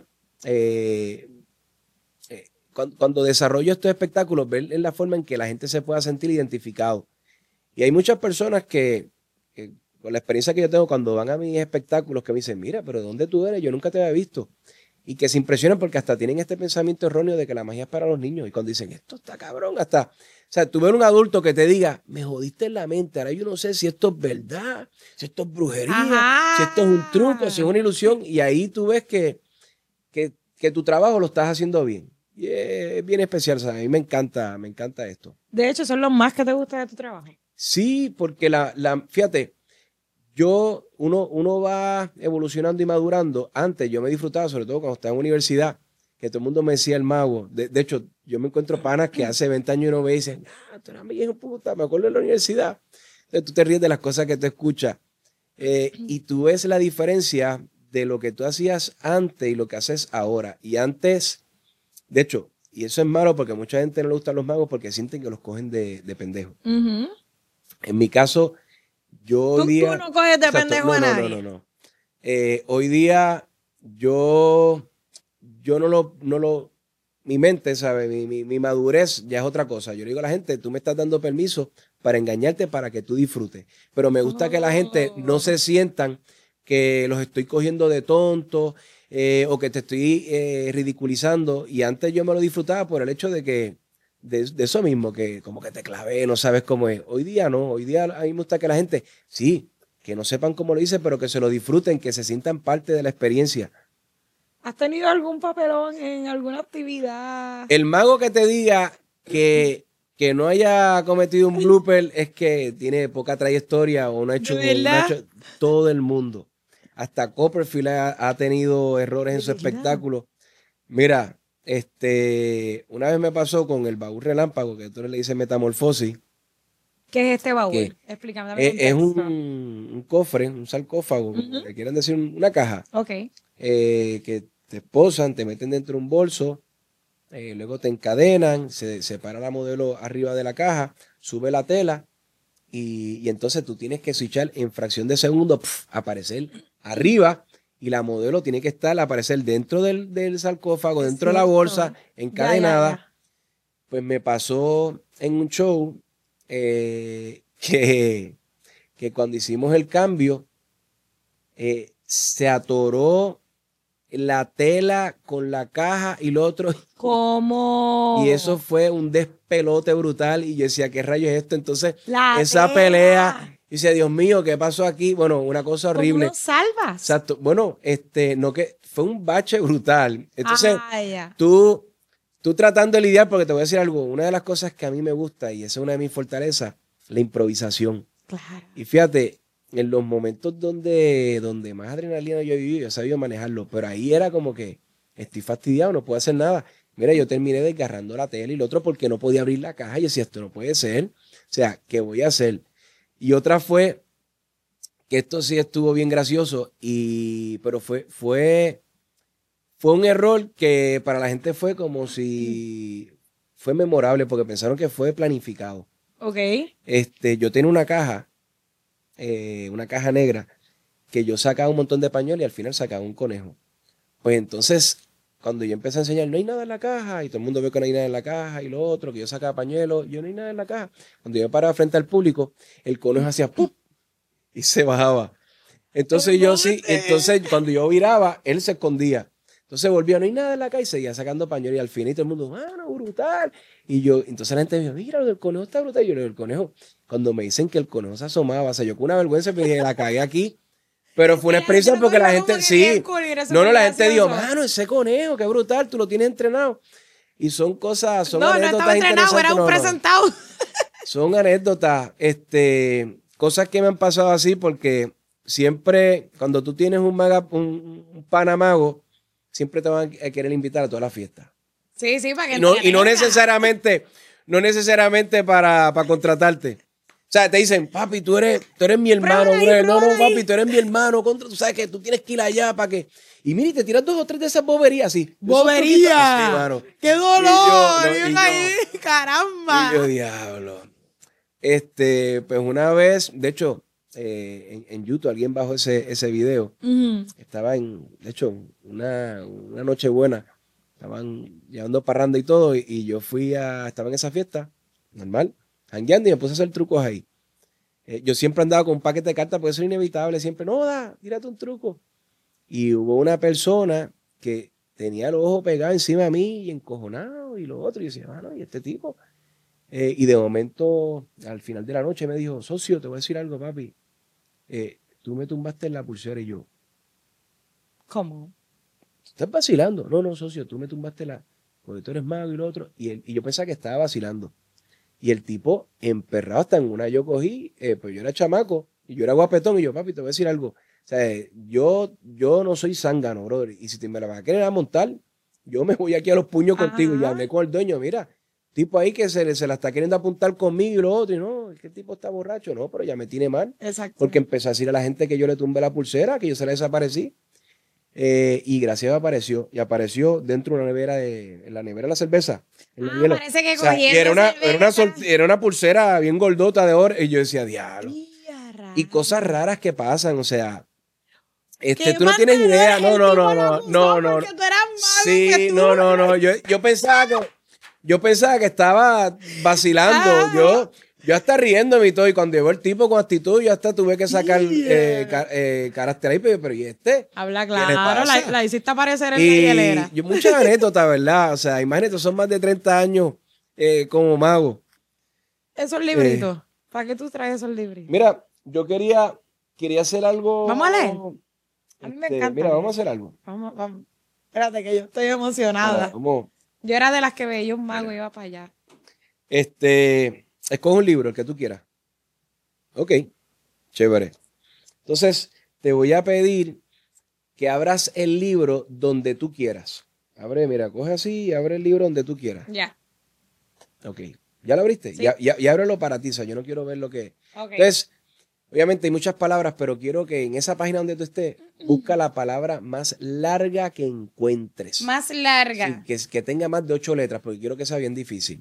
eh, eh, cuan- cuando, desarrollo estos espectáculos, ver en la forma en que la gente se pueda sentir identificado. Y hay muchas personas que, que, con la experiencia que yo tengo cuando van a mis espectáculos, que me dicen, mira, pero ¿de dónde tú eres? Yo nunca te había visto. Y que se impresionan porque hasta tienen este pensamiento erróneo de que la magia es para los niños. Y cuando dicen, esto está cabrón, hasta... O sea, tú ves un adulto que te diga, me jodiste en la mente, ahora yo no sé si esto es verdad, si esto es brujería, si esto es un truco, si es Ajá. una ilusión. Y ahí tú ves que, que, que tu trabajo lo estás haciendo bien. Y es bien especial, ¿sabes? A mí me encanta, me encanta esto. De hecho, son los más que te gusta de tu trabajo. Sí, porque la, la, fíjate, yo, uno, uno va evolucionando y madurando. Antes yo me disfrutaba, sobre todo cuando estaba en universidad, que todo el mundo me decía el mago. De, de hecho, yo me encuentro panas que hace veinte años uno ve y dicen, ah, tú eras mi viejo puta, me acuerdo de la universidad. Entonces tú te ríes de las cosas que te escuchas. Eh, y tú ves la diferencia de lo que tú hacías antes y lo que haces ahora. Y antes, de hecho, y eso es malo porque a mucha gente no le gustan los magos porque sienten que los cogen de, de pendejo. Ujú. En mi caso, yo hoy Tú, tú día... no coges de Exacto, pendejo no, a no, no, nadie. no, no. Eh, hoy día yo, yo no lo, no lo, mi mente, ¿sabes? Mi, mi, mi madurez ya es otra cosa. Yo le digo a la gente, tú me estás dando permiso para engañarte para que tú disfrutes. Pero me gusta que la gente no Oh. se sientan que los estoy cogiendo de tonto eh, o que te estoy eh, ridiculizando. Y antes yo me lo disfrutaba por el hecho de que, de, de eso mismo, que como que te clavé, no sabes cómo es. Hoy día no, hoy día a mí me gusta que la gente, sí, que no sepan cómo lo hice, pero que se lo disfruten, que se sientan parte de la experiencia. ¿Has tenido algún papelón en alguna actividad? El mago que te diga que, que no haya cometido un blooper es que tiene poca trayectoria o no ha hecho, ¿De no ha verdad? hecho todo el mundo. Hasta Copperfield ha, ha tenido errores en ¿De su verdad? espectáculo. Mira, este, una vez me pasó con el baúl relámpago, que tú le dices metamorfosis, ¿Qué es este baúl? que Explícame, dame es, es contexto. un, un cofre, un sarcófago, como Ujú. le quieran decir, una caja, Ok. eh, que te esposan, te meten dentro de un bolso, eh, luego te encadenan, se separa la modelo arriba de la caja, sube la tela y, y entonces tú tienes que switchar en fracción de segundo, pf, aparecer arriba y la modelo tiene que estar, aparecer dentro del, del sarcófago, Es dentro de la cierto. bolsa, Ya, encadenada. ya, ya. Pues me pasó en un show eh, que, que cuando hicimos el cambio, eh, se atoró la tela con la caja y lo otro. ¿Cómo? Y eso fue un despelote brutal. Y yo decía, ¿qué rayos es esto? Entonces, La esa tela. pelea, y decía, Dios mío, ¿qué pasó aquí? Bueno, una cosa ¿Cómo horrible. lo salvas? Exacto. Bueno, este, no que fue un bache brutal. Entonces, Ah, ya. tú, tú tratando de lidiar, porque te voy a decir algo, una de las cosas que a mí me gusta, y esa es una de mis fortalezas, la improvisación. Claro. Y fíjate, en los momentos donde, donde más adrenalina yo he vivido, yo he sabido manejarlo, pero ahí era como que estoy fastidiado, no puedo hacer nada. Mira, yo terminé desgarrando la tela y lo otro porque no podía abrir la caja y decía, esto no puede ser. O sea, ¿qué voy a hacer? Y otra fue que esto sí estuvo bien gracioso, y, pero fue, fue, fue un error que para la gente fue como si fue memorable porque pensaron que fue planificado. Ok. Este, yo tenía una caja, eh, una caja negra, que yo sacaba un montón de pañuelos y al final sacaba un conejo. Pues entonces, cuando yo empecé a enseñar, no hay nada en la caja, y todo el mundo vio que no hay nada en la caja, y lo otro, que yo sacaba pañuelos, yo no hay nada en la caja. Cuando yo paraba frente al público, el conejo hacía ¡pum! Y se bajaba. Entonces yo sí, entonces cuando yo viraba, él se escondía. Entonces volvió, no hay nada en la calle, y seguía sacando pañuelos y al final todo el mundo, mano, brutal. Y yo, entonces la gente me dijo, mira, el conejo está brutal. Y yo le digo, el conejo, cuando me dicen que el conejo se asomaba, o sea, yo con una vergüenza me dije, la cagué aquí. Pero fue una experiencia porque la gente, sí, no, no, la gente dijo, mano, ese conejo, qué brutal, tú lo tienes entrenado. Y son cosas, son no, anécdotas no estaba entrenado, era un no, presentado. No. Son anécdotas, este, cosas que me han pasado así porque siempre, cuando tú tienes un, maga, un, un panamago, siempre te van a querer invitar a todas las fiestas. Sí, sí, para que y no, y no necesariamente, no necesariamente para, para contratarte. O sea, te dicen, papi, tú eres, tú eres mi hermano. Ahí, no, no, ahí. papi, tú eres mi hermano. Contra, tú sabes que tú tienes que ir allá para que... Y mira, y te tiras dos o tres de esas boberías así. ¡Bobería! Sí, ¡Qué dolor! Y yo, no, y ahí, yo, ¡caramba! Y yo, diablo. Este, pues una vez, de hecho, eh, en, en YouTube alguien bajó ese, ese video. Uh-huh. Estaba en, de hecho, una, una noche buena. Estaban llevando parranda y todo. Y, y yo fui a, estaba en esa fiesta, normal, jangueando y me puse a hacer trucos ahí. Eh, yo siempre andaba con un paquete de cartas porque eso es inevitable. Siempre, no, da, tírate un truco. Y hubo una persona que tenía el ojo pegado encima de mí y encojonado y lo otro. Y yo decía, mano, ¿y este tipo? Eh, y de momento, al final de la noche me dijo, socio, te voy a decir algo, papi. Eh, tú me tumbaste en la pulsera y yo. ¿Cómo? ¿Estás vacilando? No, no, socio, tú me tumbaste la... Porque tú eres mago y lo otro. Y, él, y yo pensaba que estaba vacilando. Y el tipo, emperrado hasta en una, yo cogí, eh, pues yo era chamaco y yo era guapetón. Y yo, papi, te voy a decir algo. O sea, yo, yo no soy zángano, brother. Y si te me la vas a querer montar, yo me voy aquí a los puños Ajá. contigo. Y hablé con el dueño, mira, tipo ahí que se, se la está queriendo apuntar conmigo y lo otro. Y no, es que el tipo está borracho. No, pero ya me tiene mal. Exacto. Porque empezó a decir a la gente que yo le tumbé la pulsera, que yo se la desaparecí. Eh, y gracias a apareció. Y apareció dentro de una nevera, de, en la nevera de la cerveza. En la Ah, hielo. parece que O sea, y cogiendo era una, era, una sol- cerveza. era una pulsera bien gordota de oro. Y yo decía, diablo. Tía, Y cosas raras que pasan, o sea, este, ¿Qué tú no más tienes te idea. duele? No, El no, tipo no, lo no, acusó no, no. porque tú eras mago, Sí, que tú no, lo- no, no. Yo, yo pensaba que, yo pensaba que estaba vacilando. Ah. Yo, yo hasta riéndome y todo. Y cuando llegó el tipo con actitud, yo hasta tuve que sacar Yeah. eh, ca- eh, carácter ahí, pero, pero ¿y este? Habla ¿Qué le claro, la, pasa? la hiciste aparecer en la Y hielera. yo, muchas anécdotas, ¿verdad? O sea, imagínate, son más de treinta años eh, como mago. Esos libritos. ¿Para qué tú traes esos libritos? Mira, yo quería, quería hacer algo. Vamos a leer. A mí me Este, encanta Mira, leer. vamos a hacer algo. Vamos, vamos. Espérate que yo estoy emocionada. Ahora, vamos. Yo era de las que veía un mago y iba para allá. Este, escoge un libro, el que tú quieras. Ok, chévere. Entonces, te voy a pedir que abras el libro donde tú quieras. Abre, mira, coge así y abre el libro donde tú quieras. Ya. Ok, ¿ya lo abriste? Sí. Ya, ya, ya ábrelo para ti, o sea, yo no quiero ver lo que... Ok. Entonces, obviamente hay muchas palabras, pero quiero que en esa página donde tú estés, busca la palabra más larga que encuentres. Más larga. Sí, que, que tenga más de ocho letras, porque quiero que sea bien difícil.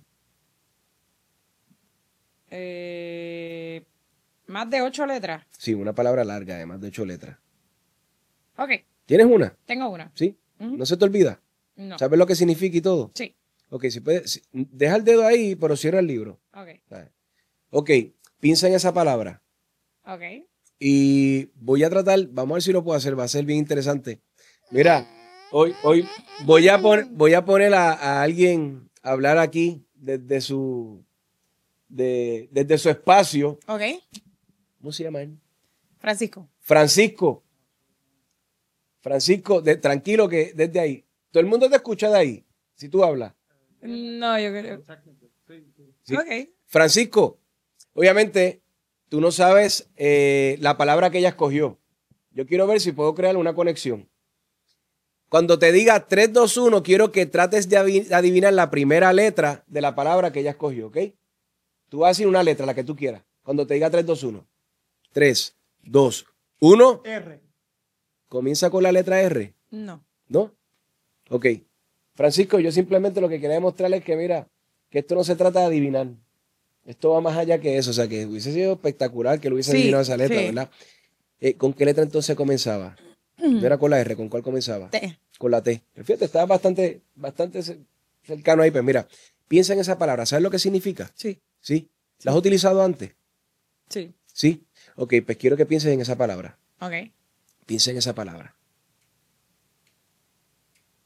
Eh, más de ocho letras. Sí, una palabra larga de más de ocho letras. Ok, ¿Tienes una? tengo una. ¿Sí? Ujú. ¿No se te olvida? No. ¿Sabes lo que significa y todo? Sí. Ok, si puedes, si- deja el dedo ahí, pero cierra el libro. Ok. ¿Sabes? Ok, piensa en esa palabra. Ok. Y voy a tratar, vamos a ver si lo puedo hacer, va a ser bien interesante. Mira, hoy, hoy voy a poner, voy a poner a, a alguien a hablar aquí desde su, de, desde su espacio. Ok. ¿Cómo se llama él? Francisco. Francisco. Francisco, de- tranquilo que desde ahí. Todo el mundo te escucha de ahí, si tú hablas. No, yo creo. Sí. Ok. Francisco, obviamente, tú no sabes eh, la palabra que ella escogió. Yo quiero ver si puedo crear una conexión. Cuando te diga tres, dos, uno, quiero que trates de avi- adivinar la primera letra de la palabra que ella escogió, ¿ok? Tú vas a decir una letra, la que tú quieras. Cuando te diga tres, dos, uno. tres, dos, uno. R. Comienza con la letra R, No. ¿no? Ok. Francisco, yo simplemente lo que quería demostrarles es que, mira, que esto no se trata de adivinar. Esto va más allá que eso. O sea, que hubiese sido espectacular que lo hubiese Sí, adivinado esa letra, sí. ¿verdad? Eh, ¿Con qué letra entonces comenzaba? No era con la R, ¿con cuál comenzaba? T. Con la T. Fíjate, estaba bastante, bastante ce- cercano ahí. Pues mira, piensa en esa palabra. ¿Sabes lo que significa? Sí. ¿Sí? ¿La has utilizado antes? Sí. ¿Sí? Ok, pues quiero que pienses en esa palabra. Ok. Piensa en esa palabra.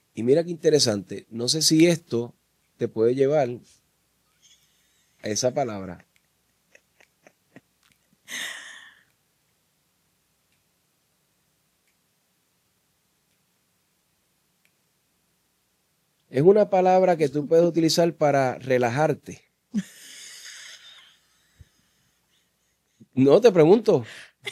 Y mira qué interesante. No sé si esto te puede llevar a esa palabra. Es una palabra que tú puedes utilizar para relajarte. No, te pregunto.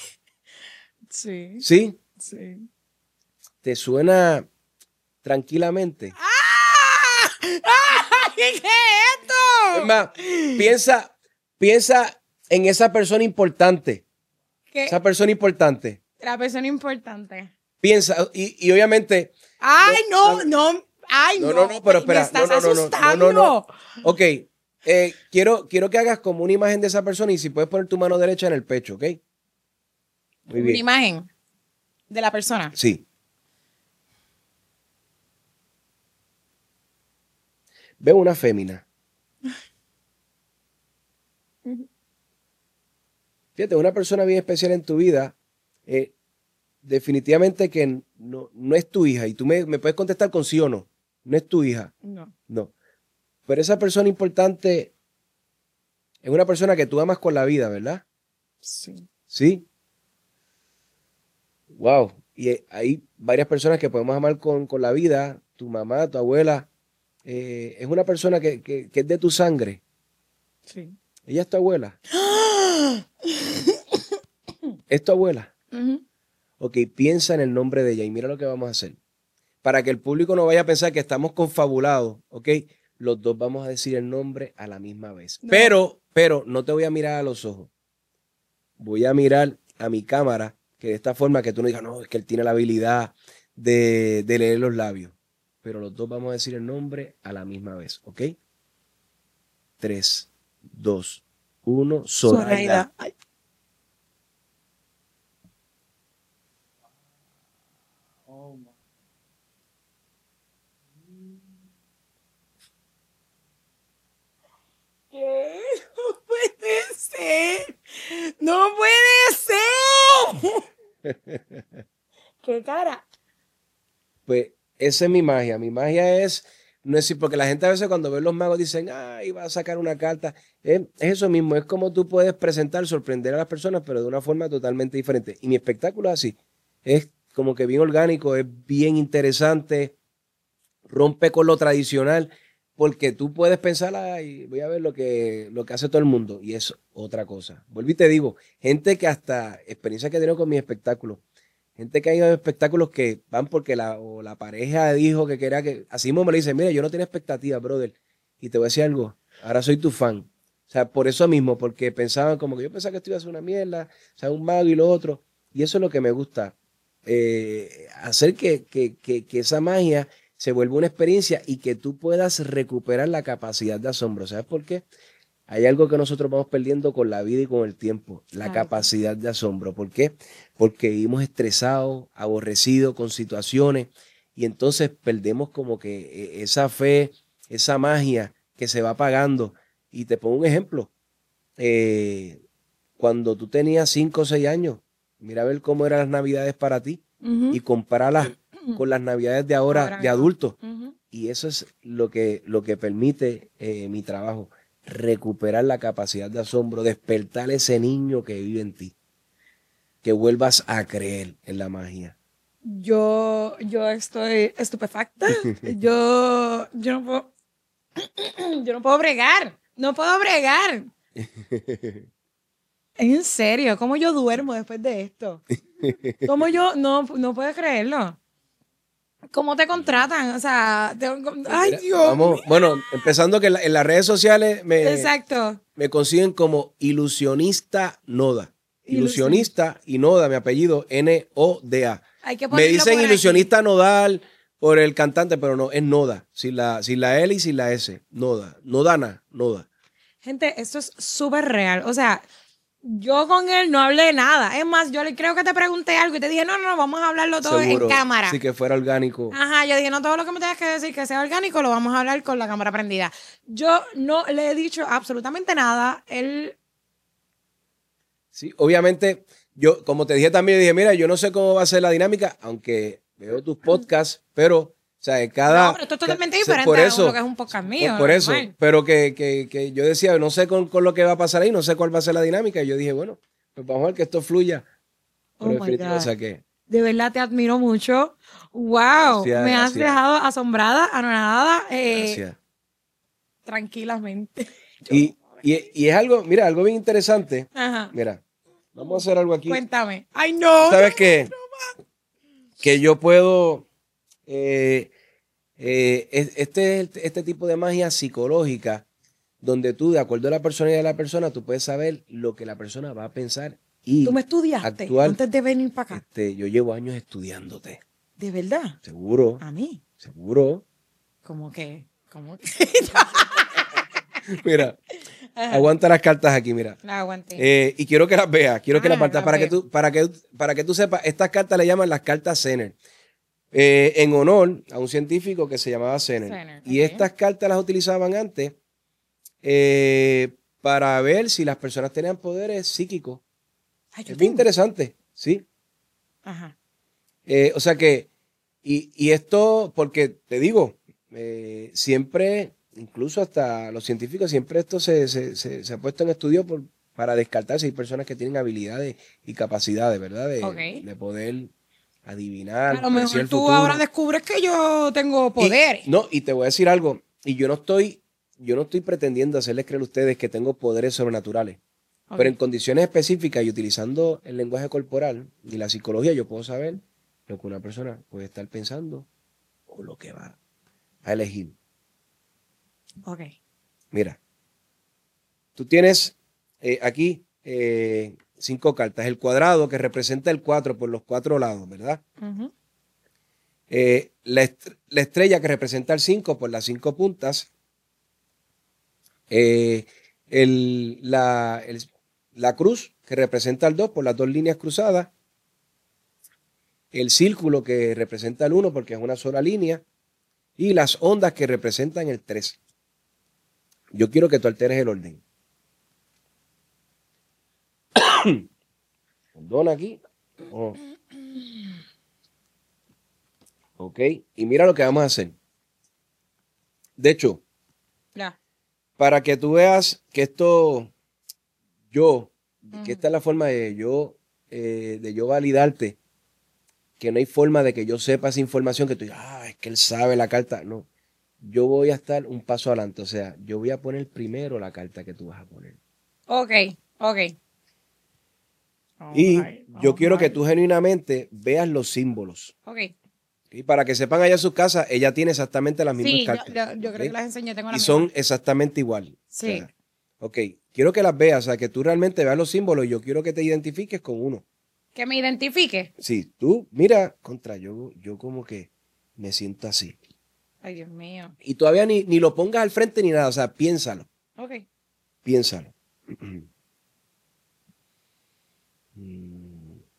Sí, ¿Sí? sí. ¿Te suena tranquilamente? ¡Ah! ¡Ah! ¿Qué es Es esto? más, piensa, piensa en esa persona importante. ¿Qué? Esa persona importante. La persona importante. Piensa, y, y obviamente. ¡Ay, no, no, no! ¡Ay, no, no! no, no, pero espera. Me estás no, no, no, no, asustando. no, no, no. Ok. Eh, quiero, quiero que hagas como una imagen de esa persona y si puedes poner tu mano derecha en el pecho, ¿ok? Muy Una bien. imagen de la persona. Sí. Veo una fémina. Fíjate, una persona bien especial en tu vida, eh, definitivamente que no, no es tu hija. Y tú me, me puedes contestar con sí o no. No es tu hija. No. No. Pero esa persona importante es una persona que tú amas con la vida, ¿verdad? Sí. Sí. Wow. Y eh, hay varias personas que podemos amar con, con la vida. Tu mamá, tu abuela. Eh, es una persona que, que, que es de tu sangre. Sí. Ella es tu abuela. ¿Es tu abuela? Ujú. Ok, piensa en el nombre de ella y mira lo que vamos a hacer. Para que el público no vaya a pensar que estamos confabulados, ok, los dos vamos a decir el nombre a la misma vez. No. Pero, pero no te voy a mirar a los ojos. Voy a mirar a mi cámara, que de esta forma que tú no digas, no, es que él tiene la habilidad de, de leer los labios. Pero los dos vamos a decir el nombre a la misma vez, ¿ok? Tres, dos, uno, Zoraida. Zoraida. Ay. ¿Qué? No puede ser. No puede ser. ¿Qué cara? Pues esa es mi magia. Mi magia es, no es decir, porque la gente a veces cuando ve los magos dicen, ah, iba a sacar una carta. Es, es eso mismo, es como tú puedes presentar, sorprender a las personas, pero de una forma totalmente diferente. Y mi espectáculo es así. Es como que bien orgánico, es bien interesante, rompe con lo tradicional, porque tú puedes pensar, ay, voy a ver lo que, lo que hace todo el mundo. Y es otra cosa. Vuelvo y te digo, gente que hasta experiencia que he tenido con mis espectáculos, gente que ha ido a espectáculos que van porque la, o la pareja dijo que quería que. Así mismo me le dice, mira, yo no tenía expectativas, brother. Y te voy a decir algo, ahora soy tu fan. O sea, por eso mismo, porque pensaban como que yo pensaba que esto iba a ser una mierda, o sea, un mago y lo otro. Y eso es lo que me gusta. Eh, hacer que, que, que, que esa magia se vuelva una experiencia y que tú puedas recuperar la capacidad de asombro. ¿Sabes por qué? Hay algo que nosotros vamos perdiendo con la vida y con el tiempo, la Claro. capacidad de asombro. ¿Por qué? Porque vivimos estresados, aborrecidos con situaciones y entonces perdemos como que esa fe, esa magia que se va apagando. Y te pongo un ejemplo. Eh, cuando tú tenías cinco o seis años, mira a ver cómo eran las navidades para ti Ujú. y compáralas con las navidades de ahora, Ahora de mismo. adultos. Ujú. Y eso es lo que, lo que permite eh, mi trabajo, recuperar la capacidad de asombro, despertar ese niño que vive en ti, que vuelvas a creer en la magia. Yo, yo estoy estupefacta. Yo, yo no puedo, yo no puedo bregar. No puedo bregar. En serio, ¿cómo yo duermo después de esto? ¿Cómo yo no, no puedo creerlo? ¿Cómo te contratan? O sea, tengo- ay, Mira, Dios vamos, mío. bueno, empezando que en, la- en las redes sociales me, Exacto. me consiguen como ilusionista Noda. Ilusión. Ilusionista y Noda, mi apellido, N O D A. Hay que Me ponerlo dicen por aquí. ilusionista nodal por el cantante, pero no, es Noda. Sin la, sin la L y sin la S. Noda. Nodana, Noda. Gente, esto es súper real. O sea, yo con él no hablé nada. Es más, yo le creo que te pregunté algo y te dije, no, no, no, vamos a hablarlo todo Seguro. en cámara. Sí, que fuera orgánico. Ajá, yo dije, no, todo lo que me tengas que decir que sea orgánico lo vamos a hablar con la cámara prendida. Yo no le he dicho absolutamente nada. Él, Sí, obviamente, yo, como te dije también, dije, mira, yo no sé cómo va a ser la dinámica, aunque veo tus podcasts, pero O sea, cada... No, pero esto es totalmente ca- diferente por a eso, lo que es un podcast mío. Por, por eso, normal. pero que, que, que yo decía, no sé con, con lo que va a pasar ahí, no sé cuál va a ser la dinámica. Y yo dije, bueno, pues vamos a ver que esto fluya. Pero Oh my definitivo, God. o sea que... De verdad te admiro mucho. Wow, Gracias, me has gracias. dejado asombrada, anonadada, eh, Gracias. tranquilamente. Y, y, y es algo, mira, algo bien interesante. Ajá. Mira, vamos a hacer algo aquí. Cuéntame. Ay, no. ¿Sabes no, qué? Que yo puedo... eh, eh, es- este, es el- este tipo de magia psicológica, donde tú, de acuerdo a la personalidad de la persona, tú puedes saber lo que la persona va a pensar y Tú me estudiaste actuar. antes de venir para acá. Este, yo llevo años estudiándote. ¿De verdad? Seguro, A mí. seguro. Como que, como que. Mira, Ajá. aguanta las cartas aquí, mira. La aguanté. Eh, y quiero que las veas, quiero que Ah, las partas las para que veo. tú, para que, para que tú sepas, estas cartas le llaman las cartas Zener. Eh, en honor a un científico que se llamaba Zener. Zener, Y ok. estas cartas las utilizaban antes eh, para ver si las personas tenían poderes psíquicos. Ay, yo Es bien tengo. interesante, ¿sí? Ajá. Eh, o sea que, y, y esto, porque te digo, eh, siempre, incluso hasta los científicos, siempre esto se, se, se, se ha puesto en estudio por, para descartar si hay personas que tienen habilidades y capacidades, ¿verdad? De, Ok. de poder adivinar, A lo predecir mejor el tú futuro. ahora descubres que yo tengo Y- poderes. no, y te voy a decir algo, y yo no estoy, yo no estoy pretendiendo hacerles creer a ustedes que tengo poderes sobrenaturales. Ok. Pero en condiciones específicas y utilizando el lenguaje corporal y la psicología, yo puedo saber lo que una persona puede estar pensando o lo que va a elegir. Ok. Mira, tú tienes eh, aquí eh, cinco cartas. El cuadrado que representa el cuatro por los cuatro lados, ¿verdad? Ujú. Eh, la, est- la estrella que representa el cinco por las cinco puntas. Eh, el- la, el- la cruz que representa el dos por las dos líneas cruzadas. El círculo que representa el uno porque es una sola línea. Y las ondas que representan el tres. Yo quiero que tú alteres el orden. Condona aquí. Oh. Ok. Y mira lo que vamos a hacer. De hecho, Ya. para que tú veas que esto, yo, que Ujú. esta es la forma de yo, eh, de yo validarte, que no hay forma de que yo sepa esa información, que tú digas, ah, es que él sabe la carta. No. Yo voy a estar un paso adelante. O sea, yo voy a poner primero la carta que tú vas a poner. Ok, ok. Y Alright, yo quiero que alright. tú genuinamente veas los símbolos. Ok. Y para que sepan allá en su casa, ella tiene exactamente las mismas Sí, yo, cartas. yo- yo creo ¿ok? que las enseñé. Tengo la Y misma. son exactamente igual. Sí. O sea, ok, quiero que las veas, o sea, que tú realmente veas los símbolos y yo quiero que te identifiques con uno. Que me identifique. Sí, tú, mira, contra, yo, yo como que me siento así. Ay, Dios mío. Y todavía ni, ni lo pongas al frente ni nada, o sea, piénsalo, Ok. piénsalo. Mm,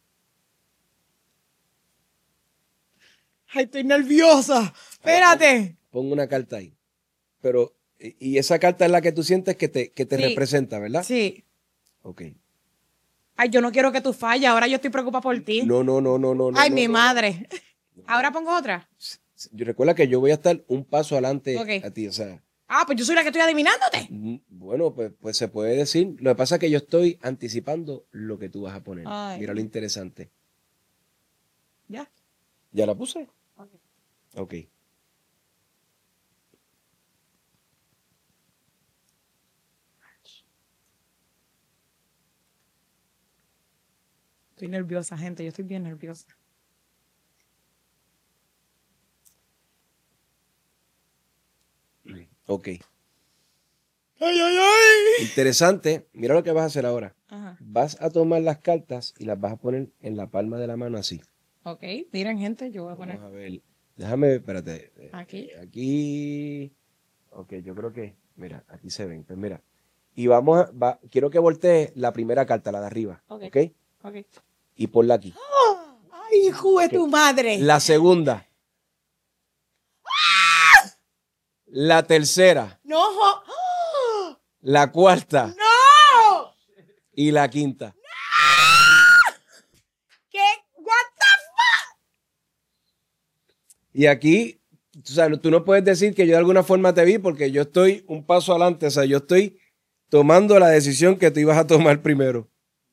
Ay, estoy nerviosa. Espérate. Pon una carta ahí. Pero, y y esa carta es la que tú sientes que te, que te Sí. representa, ¿verdad? Sí. Ok. Ay, yo no quiero que tú falles. Ahora yo estoy preocupada por ti. No, no, no, no, no. no, Ay, no, mi no. madre. Ahora pongo otra. Yo recuerda que yo voy a estar un paso adelante Ok. a ti, o sea, Ah, pues yo soy la que estoy adivinándote. mm, bueno, pues, pues se puede decir. Lo que pasa es que yo estoy anticipando lo que tú vas a poner. Ay. Mira lo interesante. Ya. ¿Ya la puse? Ok. Ok. Estoy nerviosa, gente. Yo estoy bien nerviosa. Ok. Ay, ay, ay. Interesante. Mira lo que vas a hacer ahora. Ajá. Vas a tomar las cartas y las vas a poner en la palma de la mano así. Ok. Miren, gente, yo voy a poner Vamos a ver. Déjame, ver, espérate. Eh, aquí. Aquí. Ok, yo creo que. Mira, aquí se ven. Pues mira. Y vamos a. va- quiero que voltees la primera carta, la de arriba. Ok. Ok. Ok. Y ponla aquí. Ay, hijo de tu madre. La segunda. La tercera. No. jo- La cuarta. No. Y la quinta. ¿Qué? What the fuck? Y aquí, o sea, tú no puedes decir que yo de alguna forma te vi porque yo estoy un paso adelante. O sea, yo estoy tomando la decisión que tú ibas a tomar primero.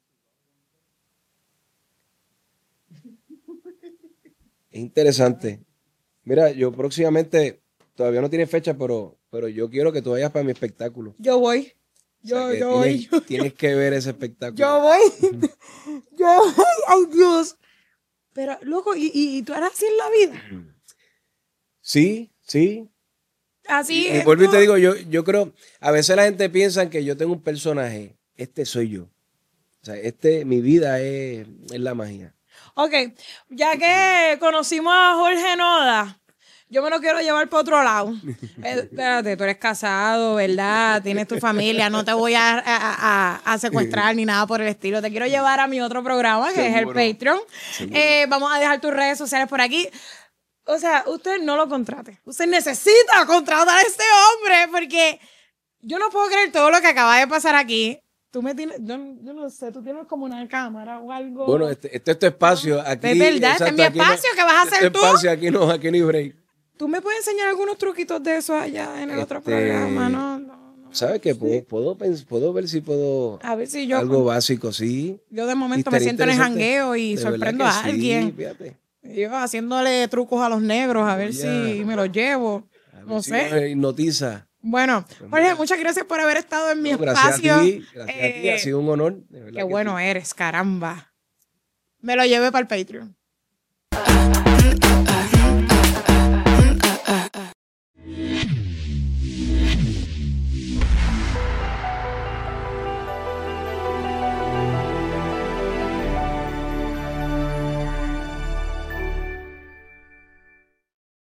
Es interesante. Mira, yo próximamente, todavía no tiene fecha, pero, pero yo quiero que tú vayas para mi espectáculo. Yo voy. O sea, Yo, que yo voy. tienes, tienes que ver ese espectáculo. Yo voy. Yo voy. Ay, Dios. Pero, loco, ¿y, y, y tú eras así en la vida? Sí, sí. Así Y es. vuelvo y te digo, yo, yo creo, a veces la gente piensa que yo tengo un personaje. Este soy yo. O sea, este, mi vida es, es la magia. Ok, ya que conocimos a Jorge Noda, yo me lo quiero llevar para otro lado. Eh, espérate, tú eres casado, ¿verdad? Tienes tu familia, no te voy a, a, a, a secuestrar ni nada por el estilo. Te quiero llevar a mi otro programa, que Seguro. es el Patreon. Seguro. Eh, vamos a dejar tus redes sociales por aquí. O sea, usted no lo contrate. Usted necesita contratar a este hombre porque yo no puedo creer todo lo que acaba de pasar aquí. Tú me tienes, yo, yo no sé, tú tienes como una cámara o algo. Bueno, este, este es tu espacio. Aquí, Es verdad, este es mi aquí no- espacio, ¿qué vas a hacer este tú? espacio, aquí no, aquí no hay break. ¿Tú me puedes enseñar algunos truquitos de eso allá en el otro Este, programa? No, no, no. ¿Sabes qué? Puedo, puedo, pens- puedo ver si puedo... A ver si yo, algo básico, sí. yo de momento Y me estaría siento en el interesante. jangueo y De verdad sorprendo que a alguien. Sí, fíjate. Yo haciéndole trucos a los negros, a ver Ya. si me los llevo. A ver No si sé. nos hipnotiza. Bueno, Pues Jorge, mira. muchas gracias por haber estado en mi No, gracias espacio. a ti, gracias a ti, Eh, ha sido un honor. de verdad Qué que bueno sí. eres, caramba. Me lo llevé para el Patreon.